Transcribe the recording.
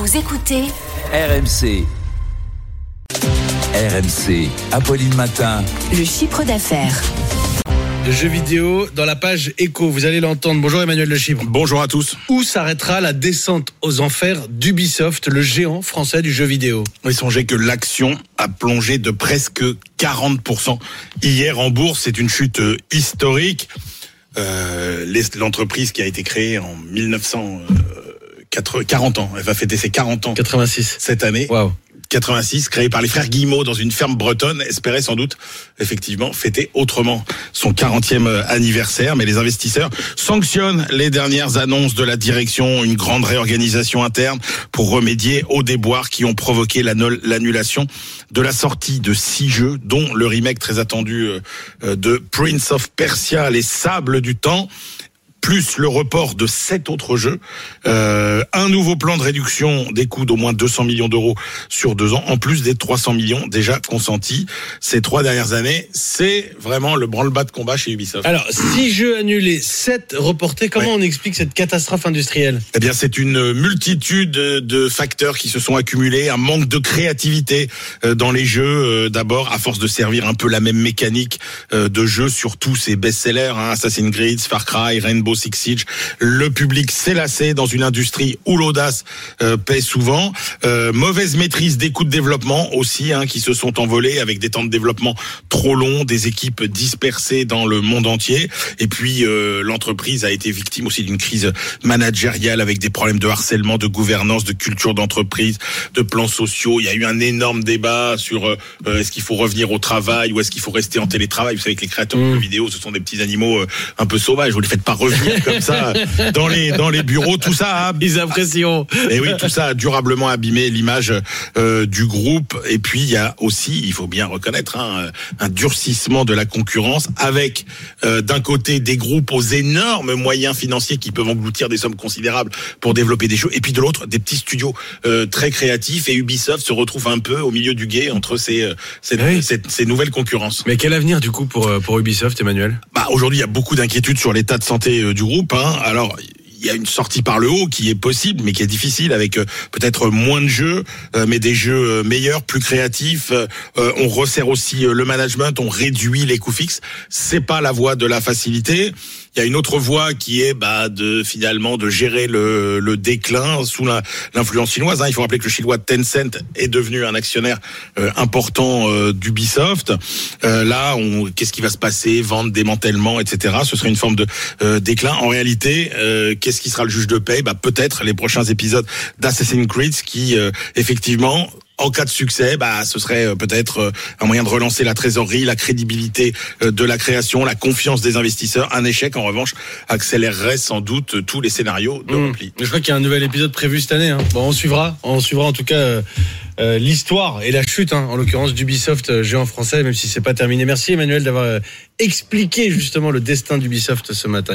Vous écoutez RMC. RMC, Apolline Matin. Le chiffre d'affaires. De jeux vidéo dans la page Écho, vous allez l'entendre. Bonjour Emmanuel Le Chypre. Bonjour à tous. Où s'arrêtera la descente aux enfers d'Ubisoft, le géant français du jeu vidéo? Oui, songez que l'action a plongé de presque 40% hier en bourse. C'est une chute historique. L'entreprise qui a été créée en 1940 ans. Elle va fêter ses 40 ans. 86. Cette année. Waouh. 86, créé par les frères Guillemot dans une ferme bretonne, espérait sans doute, effectivement, fêter autrement son 40e anniversaire. Mais les investisseurs sanctionnent les dernières annonces de la direction, une grande réorganisation interne pour remédier aux déboires qui ont provoqué l'annulation de la sortie de 6 jeux, dont le remake très attendu de Prince of Persia, Les Sables du Temps, plus le report de 7 autres jeux, un nouveau plan de réduction des coûts d'au moins 200 millions d'euros sur 2 ans, en plus des 300 millions déjà consentis ces 3 dernières années. C'est vraiment le branle-bas de combat chez Ubisoft. Alors, 6 jeux annulés, 7 reportés. Comment on explique cette catastrophe industrielle? Eh bien, c'est une multitude de facteurs qui se sont accumulés, un manque de créativité dans les jeux, d'abord, à force de servir un peu la même mécanique de jeu sur tous ces best-sellers, Assassin's Creed, Far Cry, Rainbow Six Siege. Le public s'est lassé dans une industrie où l'audace paie souvent. Mauvaise maîtrise des coûts de développement aussi, qui se sont envolés avec des temps de développement trop longs, des équipes dispersées dans le monde entier. Et puis l'entreprise a été victime aussi d'une crise managériale avec des problèmes de harcèlement, de gouvernance, de culture d'entreprise, de plans sociaux. Il y a eu un énorme débat sur est-ce qu'il faut revenir au travail ou est-ce qu'il faut rester en télétravail. Vous savez que les créateurs de jeux vidéo, ce sont des petits animaux un peu sauvages. Vous les faites pas revenir comme ça dans les bureaux. Tout ça a Ils apprécient. Et oui, tout ça a durablement abîmé l'image du groupe. Et puis il y a aussi, il faut bien reconnaître, un durcissement de la concurrence avec d'un côté des groupes aux énormes moyens financiers qui peuvent engloutir des sommes considérables pour développer des jeux, et puis de l'autre des petits studios très créatifs, et Ubisoft se retrouve un peu au milieu du gué entre ces nouvelles concurrences. Mais quel avenir du coup pour Ubisoft, Emmanuel? Aujourd'hui, il y a beaucoup d'inquiétudes sur l'état de santé du groupe. Alors, il y a une sortie par le haut qui est possible, mais qui est difficile, avec peut-être moins de jeux, mais des jeux meilleurs, plus créatifs. On resserre aussi le management, on réduit les coûts fixes. C'est pas la voie de la facilité. Il y a une autre voie qui est de gérer le déclin sous l'influence chinoise. Il faut rappeler que le chinois Tencent est devenu un actionnaire important d'Ubisoft. Là, qu'est-ce qui va se passer? Vente, démantèlement, etc. Ce serait une forme de déclin. En réalité, qu'est-ce qui sera le juge de paix? Peut-être les prochains épisodes d'Assassin's Creed qui, effectivement, en cas de succès, ce serait peut-être un moyen de relancer la trésorerie, la crédibilité de la création, la confiance des investisseurs. Un échec, en revanche, accélérerait sans doute tous les scénarios de repli. Je crois qu'il y a un nouvel épisode prévu cette année. Bon, on suivra en tout cas l'histoire et la chute, en l'occurrence d'Ubisoft, géant français, même si c'est pas terminé. Merci Emmanuel d'avoir expliqué justement le destin d'Ubisoft ce matin.